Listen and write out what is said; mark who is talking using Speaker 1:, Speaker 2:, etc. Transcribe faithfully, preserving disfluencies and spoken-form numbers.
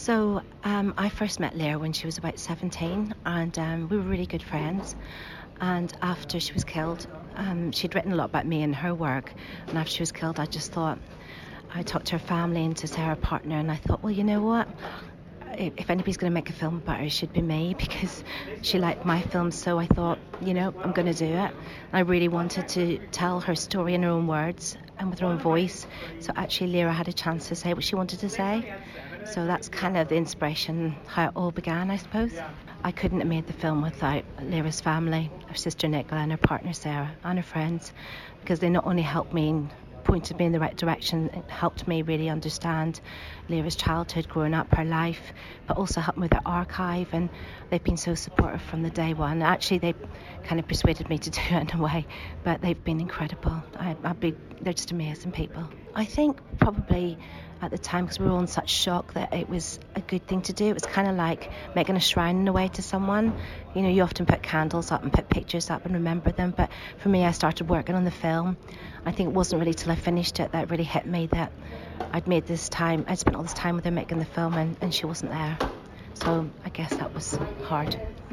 Speaker 1: So um, I first met Lear when she was about seventeen, and um, we were really good friends. And after she was killed, um, she'd written a lot about me and her work. And after she was killed, I just thought, I talked to her family and to Sarah, partner, and I thought, well, you know what? If if anybody's going to make a film about her, it should be me, because she liked my film. So I thought, you know, I'm going to do it. I really wanted to tell her story in her own words and with her own voice. So actually, Lyra had a chance to say what she wanted to say. So that's kind of the inspiration, how it all began, I suppose. I couldn't have made the film without Lyra's family, her sister Nicola and her partner Sarah and her friends, because they not only helped me and pointed me in the right direction, it helped me really understand Lyra's childhood, growing up, her life, but also helped me with their archive, and they've been so supportive from the day one. Actually, they kind of persuaded me to do it in a way, but they've been incredible. I, I'd be, they're just amazing people. I think probably at the time, because we were all in such shock, that it was a good thing to do. It was kind of like making a shrine in a way to someone. You know, you often put candles up and put pictures up and remember them, but for me, I started working on the film. I think it wasn't really till I finished it that it really hit me that I'd made this time, I'd spent all this time with her making the film, and, and she wasn't there. So I guess that was hard.